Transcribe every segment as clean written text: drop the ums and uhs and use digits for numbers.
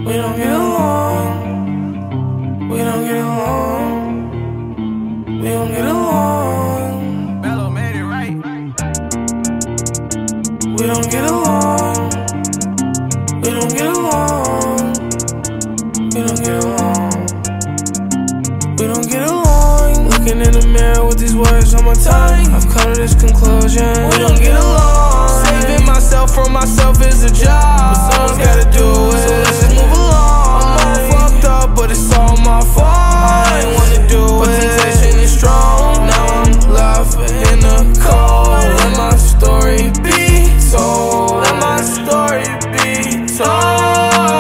We don't get along. We don't get along. We don't get along. Mellow made it right. We don't get along. We don't get along. We don't get along. We don't get along. Looking in the mirror with these words on my tongue, I've come to this conclusion. We don't get along. Saving myself from myself is a job, but someone's gotta do it. So let's just move along. I'm all fucked up, but it's all my fault. I ain't wanna do it, but temptation is strong. Now I'm laughing in the cold. Let my story be told. Let my story be told.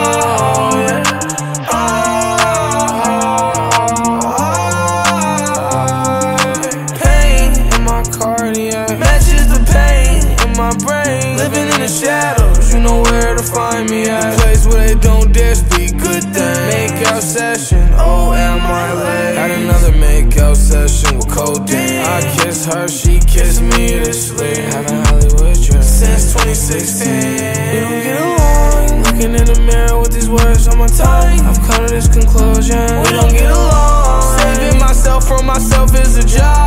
Matches the pain in my brain. Living in the shadows, you know where to find me at. The place where they don't dare speak good things. Make-out session, oh am I late? Had another make-out session with codeine. I kissed her, she kissed me to sleep. Having Hollywood dreams since 2016. We don't get along. Looking in the mirror with these words on my tongue, I've come to this conclusion. We don't get along. Saving myself from myself is a job.